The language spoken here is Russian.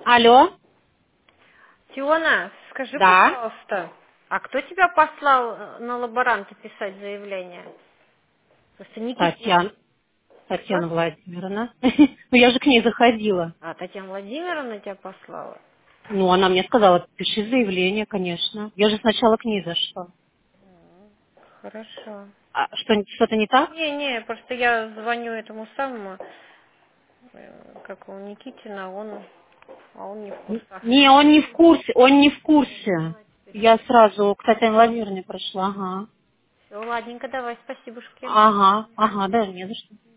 Алло? Тиона, скажи, Да. пожалуйста, а кто тебя послал на лаборанта писать заявление? Просто Никитина. Татьяна Что? Владимировна. Ну, я же к ней заходила. А, Татьяна Владимировна тебя послала? Ну, она мне сказала, пиши заявление, конечно. Я же сначала к ней зашла. Хорошо. А что-то не так? Не, просто я звоню этому самому, как его, Никитина, а он не в курсах. Не, он не в курсе, он не в курсе. Я сразу к Татьяне Владимировне прошла, ага. Все, ладненько, давай, спасибушки. Ага, ага, да, не за что.